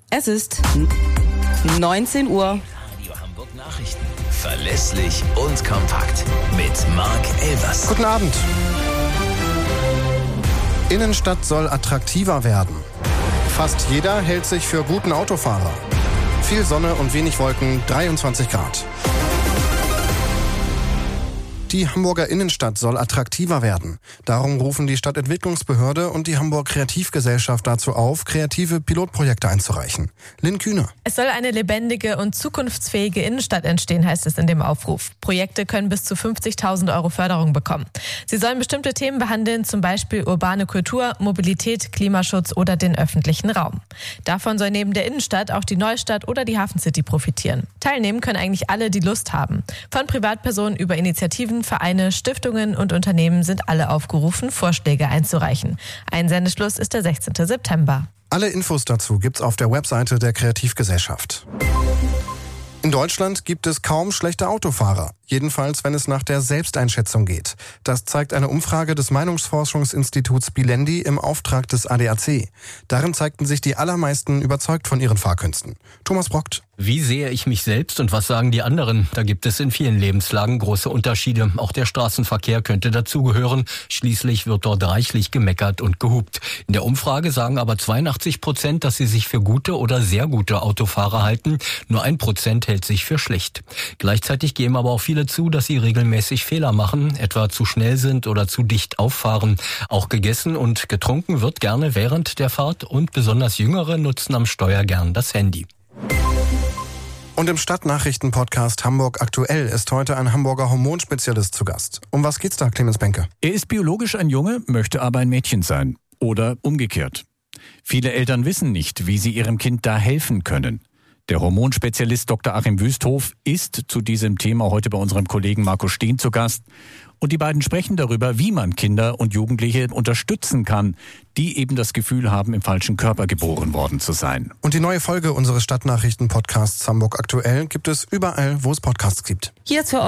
Es ist 19 Uhr. Radio Hamburg Nachrichten. Verlässlich und kompakt. Mit Marc Elvers. Guten Abend. Innenstadt soll attraktiver werden. Fast jeder hält sich für guten Autofahrer. Viel Sonne und wenig Wolken, 23 Grad. Die Hamburger Innenstadt soll attraktiver werden. Darum rufen die Stadtentwicklungsbehörde und die Hamburg Kreativgesellschaft dazu auf, kreative Pilotprojekte einzureichen. Lynn Kühne. Es soll eine lebendige und zukunftsfähige Innenstadt entstehen, heißt es in dem Aufruf. Projekte können bis zu 50.000 Euro Förderung bekommen. Sie sollen bestimmte Themen behandeln, zum Beispiel urbane Kultur, Mobilität, Klimaschutz oder den öffentlichen Raum. Davon soll neben der Innenstadt auch die Neustadt oder die Hafencity profitieren. Teilnehmen können eigentlich alle, die Lust haben. Von Privatpersonen über Initiativen, Vereine, Stiftungen und Unternehmen sind alle aufgerufen, Vorschläge einzureichen. Einsendeschluss ist der 16. September. Alle Infos dazu gibt's auf der Webseite der Kreativgesellschaft. In Deutschland gibt es kaum schlechte Autofahrer. Jedenfalls, wenn es nach der Selbsteinschätzung geht. Das zeigt eine Umfrage des Meinungsforschungsinstituts Bilendi im Auftrag des ADAC. Darin zeigten sich die allermeisten überzeugt von ihren Fahrkünsten. Thomas Brockt. Wie sehe ich mich selbst und was sagen die anderen? Da gibt es in vielen Lebenslagen große Unterschiede. Auch der Straßenverkehr könnte dazugehören. Schließlich wird dort reichlich gemeckert und gehupt. In der Umfrage sagen aber 82%, dass sie sich für gute oder sehr gute Autofahrer halten. Nur 1% hält sich für schlecht. Gleichzeitig geben aber auch viele zu, dass sie regelmäßig Fehler machen, etwa zu schnell sind oder zu dicht auffahren. Auch gegessen und getrunken wird gerne während der Fahrt und besonders Jüngere nutzen am Steuer gern das Handy. Und im Stadtnachrichten-Podcast Hamburg aktuell ist heute ein Hamburger Hormonspezialist zu Gast. Um was geht's da, Clemens Benke? Er ist biologisch ein Junge, möchte aber ein Mädchen sein. Oder umgekehrt. Viele Eltern wissen nicht, wie sie ihrem Kind da helfen können. Der Hormonspezialist Dr. Achim Wüsthof ist zu diesem Thema heute bei unserem Kollegen Marco Steen zu Gast. Und die beiden sprechen darüber, wie man Kinder und Jugendliche unterstützen kann, die eben das Gefühl haben, im falschen Körper geboren worden zu sein. Und die neue Folge unseres Stadtnachrichten-Podcasts Hamburg aktuell gibt es überall, wo es Podcasts gibt. Hier zur